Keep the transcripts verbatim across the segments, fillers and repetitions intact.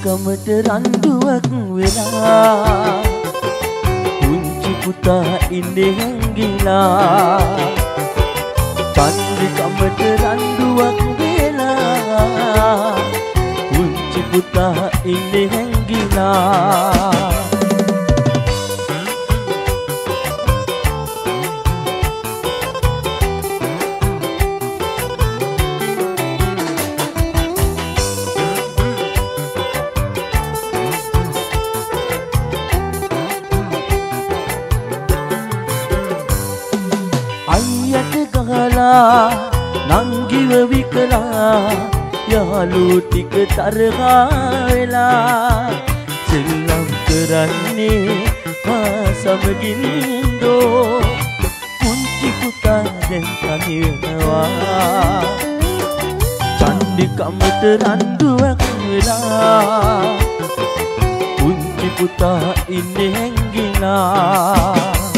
කමට රණ්ඩුවක් වෙලා පුංචි පුතා ඉන්නේ හැංගිලා චන්දි කමට රණ්ඩුවක් වෙලා පුංචි පුතා ඉන්නේ හැංගිලා අයියට ගහලා නංගිව විකලා යාළු ටික තරහා වෙලා සෙල්ලම් කරන්නේ මා සමගින්දෝ පුංචි පුතා දැන් තනි වෙනවා චන්දි කමට රණ්ඩුවක් වෙලා පුංචි පුතා ඉන්නේ හැංගිලා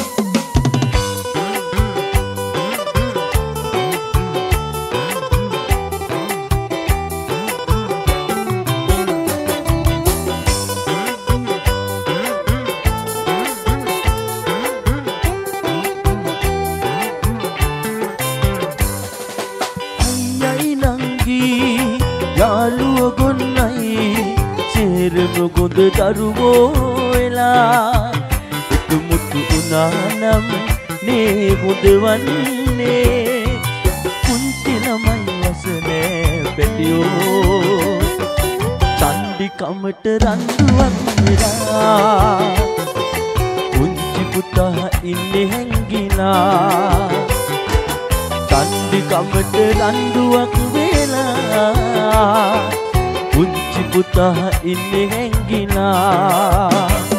යාළුව ගොන්නයි සේරම ගොඳ දරුවෝ වෙලා එකමුතු උනානම් නේ හොඳ වන්නේ පුංචි ළමයි වසනේ පැටියෝ චන්දි කමට රණ්ඩුවක් වෙලා පුංචි පුතා ඉන්නේ හැංගිලා චන්දි කමට රණ්ඩුවක් වෙලා පුංචි පුතා ඉන්නේ හැංගිලා